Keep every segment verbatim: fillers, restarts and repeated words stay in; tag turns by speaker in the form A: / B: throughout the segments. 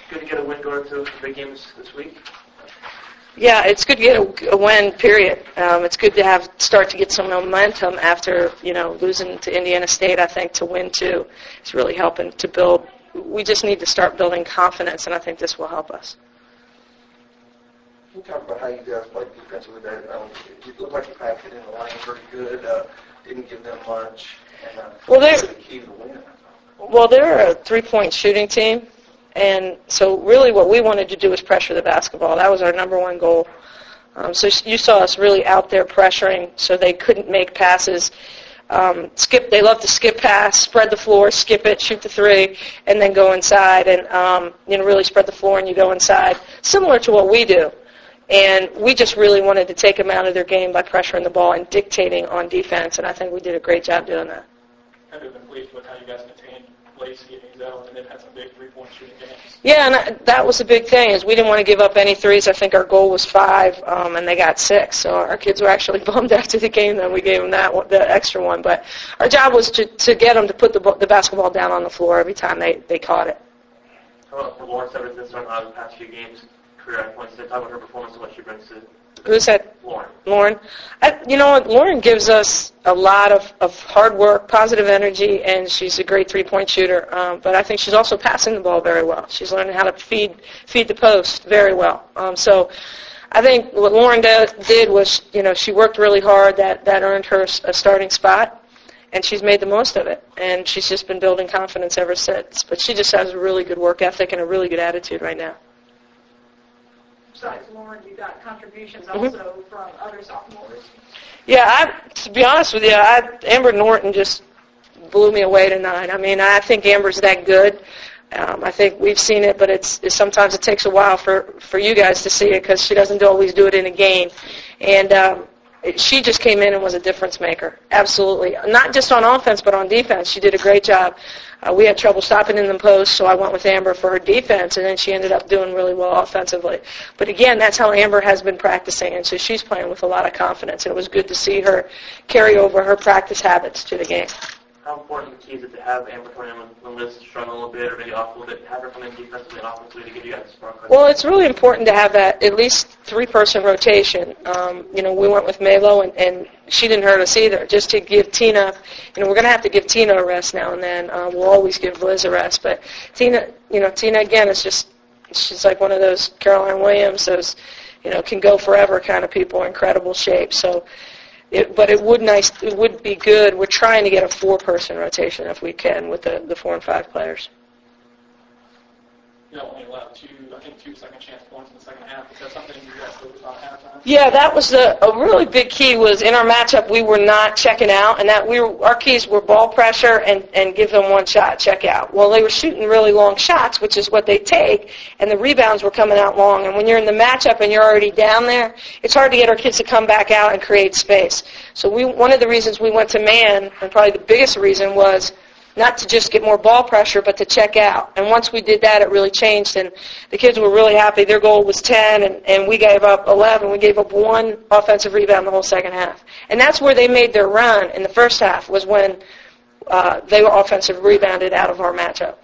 A: good to get a win going to the big games this week?
B: Yeah, it's good to get a, a win, period. Um, it's good to have start to get some momentum after, you know, losing to Indiana State. I think to win two is really helping to build. We just need to start building confidence, and I think this will help us.
C: Can you talk about how you guys played defensively there? Um, it looked like you packed it in the lane pretty good. Uh, didn't give them much. And, uh,
B: well, they're
C: the key to the win.
B: Well, they're a three-point shooting team. And so really what we wanted to do was pressure the basketball. That was our number one goal. Um, so you saw us really out there pressuring so they couldn't make passes. Um, skip. They love to skip pass, spread the floor, skip it, shoot the three, and then go inside and um, you know really spread the floor and you go inside, similar to what we do. And we just really wanted to take them out of their game by pressuring the ball and dictating on defense, and I think we did a great job doing that.
D: Have you been pleased with how you guys contained Lacey and Zell, and they've had some big three-point shooting games?
B: Yeah, and I, that was the big thing is we didn't want to give up any threes. I think our goal was five, um, and they got six. So our kids were actually bummed after the game that we gave them that one, the extra one. But our job was to, to get them to put the, the basketball down on the floor every time they, they caught it.
A: How about for Lauren Severson starting out the past few games, career points? Talk about her performance and what she brings to.
B: Who said?
A: Lauren.
B: Lauren. I, you know what? Lauren gives us a lot of, of hard work, positive energy, and she's a great three-point shooter. Um, but I think she's also passing the ball very well. She's learning how to feed feed the post very well. Um, so I think what Lauren do, did was, you know, she worked really hard. That, that earned her a starting spot, and she's made the most of it. And she's just been building confidence ever since. But she just has a really good work ethic and a really good attitude right now.
E: Besides Lauren, you got contributions
B: Mm-hmm.
E: also from other sophomores.
B: Yeah, I, to be honest with you, I, Amber Norton just blew me away tonight. I mean, I think Amber's that good. Um, I think we've seen it, but it's, it's sometimes it takes a while for, for you guys to see it because she doesn't always do it in a game. And um, it, she just came in and was a difference maker, absolutely. Not just on offense, but on defense. She did a great job. Uh, we had trouble stopping in the post, so I went with Amber for her defense, and then she ended up doing really well offensively. But again, that's how Amber has been practicing, and so she's playing with a lot of confidence. And it was good to see her carry over her practice habits to the game.
A: How important the key is it to have Amber come in when, when Liz struggle a little bit or maybe off a little bit, have her come in defensively and offensively to give you guys a spark?
B: Well, it's really important to have that at least three-person rotation. Um, you know, we went with Melo, and, and she didn't hurt us either, just to give Tina, you know, we're going to have to give Tina a rest now and then. Um, we'll always give Liz a rest. But Tina, you know, Tina, again, is just, she's like one of those Caroline Williams, those, you know, can go forever kind of people, incredible shape. So, It, but it would nice. It would be good. We're trying to get a four-person rotation if we can with the, the four and five players.
D: You only allowed two, I think, two second chance points in the second half. Is that something you guys focused on at halftime?
B: Yeah, that was the a really big key. Was in our matchup we were not checking out, and that we were, our keys were ball pressure and and give them one shot, check out. Well, they were shooting really long shots, which is what they take, and the rebounds were coming out long. And when you're in the matchup and you're already down there, it's hard to get our kids to come back out and create space. So we one of the reasons we went to man, and probably the biggest reason, was not to just get more ball pressure, but to check out. And once we did that, it really changed, and the kids were really happy. Their goal was ten, and, and we gave up eleven. We gave up one offensive rebound the whole second half. And that's where they made their run in the first half, was when uh, they were offensive rebounded out of our matchup.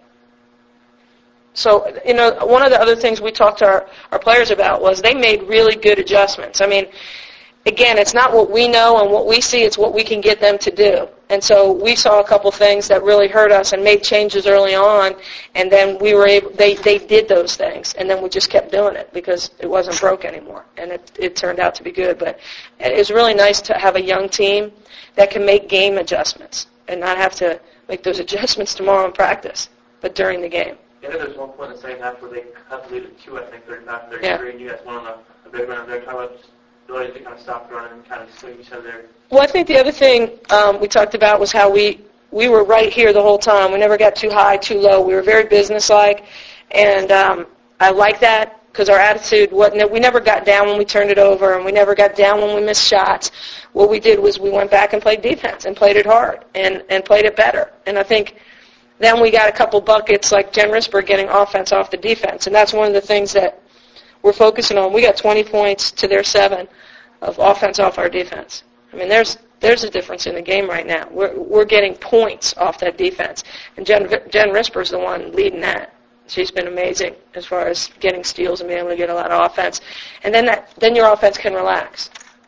B: So, you know, one of the other things we talked to our, our players about was they made really good adjustments. I mean, again, it's not what we know and what we see, it's what we can get them to do. And so we saw a couple things that really hurt us and made changes early on, and then we were able, they, they did those things, and then we just kept doing it because it wasn't broke anymore, and it, it turned out to be good. But it's really nice to have a young team that can make game adjustments and not have to make those adjustments tomorrow in practice, but during the game.
A: Yeah, there's one point in the second half where they had to lead at two, I think, thirty-five thirty-three, yeah. And you guys went on a, a big run there. Talk about just the ability to kind of stop running and kind of swing each other there.
B: Well, I think the other thing um, we talked about was how we, we were right here the whole time. We never got too high, too low. We were very businesslike, and um, I like that because our attitude wasn't, we never got down when we turned it over, and we never got down when we missed shots. What we did was we went back and played defense and played it hard and, and played it better. And I think then we got a couple buckets like Jen Risper getting offense off the defense, and that's one of the things that we're focusing on. We got twenty points to their seven of offense off our defense. I mean, there's there's a difference in the game right now. We're we're getting points off that defense, and Jen Jen Risper's the one leading that. she's been amazing as far as getting steals and being able to get a lot of offense. And then that then your offense can relax.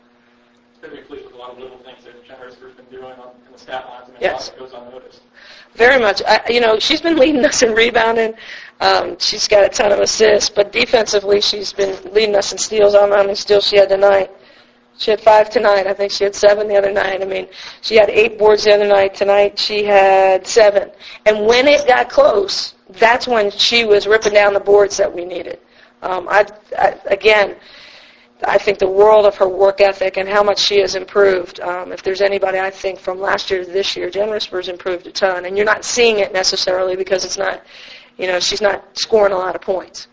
D: Very pleased with a lot of little things that Jen Risker's been doing on, in the stat lines. I mean,
B: Yes.
D: a lot of it goes unnoticed.
B: Very much. I, you know, she's been leading us in rebounding. Um, she's got a ton of assists, but defensively she's been leading us in steals. I don't know how many steals she had tonight. She had five tonight. I think she had seven the other night. I mean, she had eight boards the other night. Tonight she had seven. And when it got close, that's when she was ripping down the boards that we needed. Um, I, I, again, I think the world of her work ethic and how much she has improved. Um, if there's anybody, I think, from last year to this year, Jen Risker's improved a ton. And you're not seeing it necessarily because it's not, you know, she's not scoring a lot of points.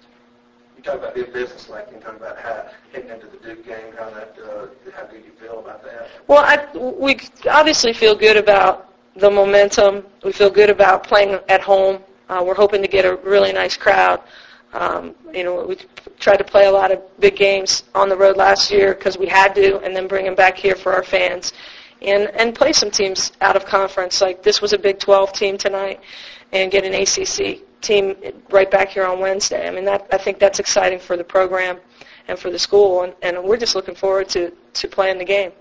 C: You talk about being business-like. You talk about how heading into the Duke game, how that, uh, how do you feel about that?
B: Well, I, we obviously feel good about the momentum. We feel good about playing at home. Uh, we're hoping to get a really nice crowd. Um, you know, we tried to play a lot of big games on the road last year because we had to, and then bring them back here for our fans, and and play some teams out of conference. Like this was a Big twelve team tonight, and get an A C C team right back here on Wednesday. I mean, that I think that's exciting for the program and for the school, and, and we're just looking forward to, to playing the game.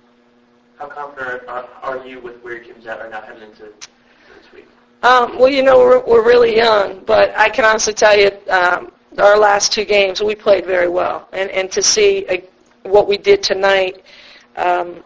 A: How confident are, are you with where your team's at right now heading into this week?
B: Um, well, you know, we're, we're really young, but I can honestly tell you um, our last two games, we played very well. And, and to see uh, what we did tonight, um,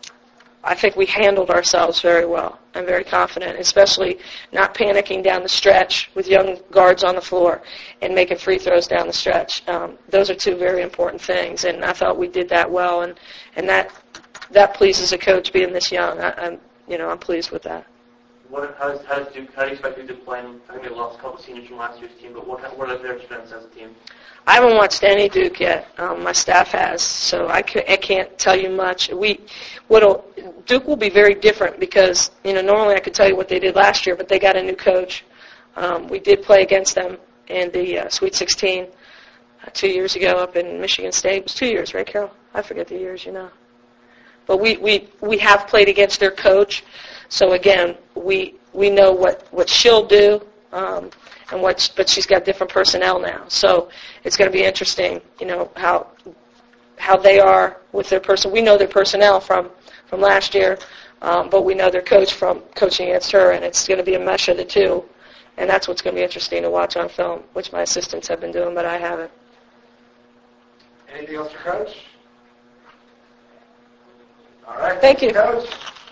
B: I think we handled ourselves very well. I'm very confident, especially not panicking down the stretch with young guards on the floor and making free throws down the stretch. Um, those are two very important things, and I thought we did that well, and, and that that pleases a coach being this young. I, I'm, you know, I'm pleased with that.
A: What, how, does, how, does Duke, how do you expect Duke to play? I think they lost a couple of seniors from last year's team, but what, what are their strengths as a team?
B: I haven't watched any Duke yet. Um, my staff has, so I, can, I can't tell you much. We, what'll, Duke will be very different because, you know, normally I could tell you what they did last year, but they got a new coach. Um, we did play against them in the uh, Sweet sixteen uh, two years ago up in Michigan State. It was two years, right, Carol? I forget the years, you know. But we, we, we have played against their coach. So, again, we we know what, what she'll do, um, and what, but she's got different personnel now. So it's going to be interesting, you know, how how they are with their person. We know their personnel from, from last year, um, but we know their coach from coaching against her, and it's going to be a mesh of the two. And that's what's going to be interesting to watch on film, which my assistants have been doing, but I haven't.
C: Anything else for Coach? All right.
B: Thank you.
C: Coach.